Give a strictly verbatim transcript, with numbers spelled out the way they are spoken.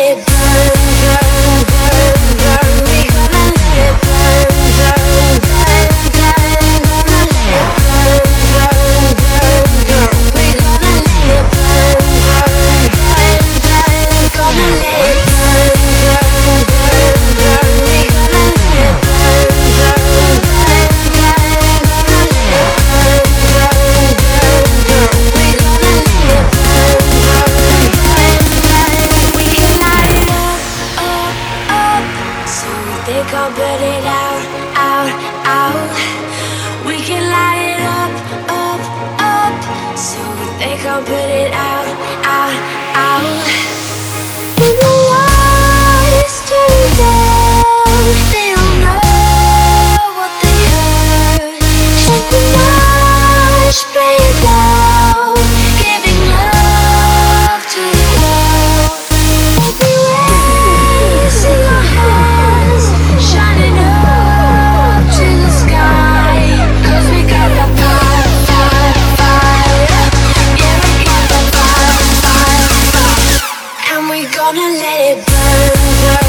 it burn, burn, burn, burn. We gonna let it burn, burn, burn, burn. Gonna let it burn, burn, burn, burn. We gonna let it burn, burn, burn, burn. Gonna let it burn, burn, burn, burn. We gonna let it burn, burn, burn, burn. Gonna let it burn, burn, burn, burn. We gonna let it burn, burn, burn, burn. We can light it up, up, up, so they can't put it out, out, out. We can light it up, up, up, so they can't put it out, out, out. When the lights turn down, they don't know what they heard. Shut the noise, play it loud, giving love to the world. Everywhere you see your hands shining up to the sky. 'Cause we got the fire, fire, fire. Yeah, we got the fire, fire, fire. And we gonna let it burn, burn.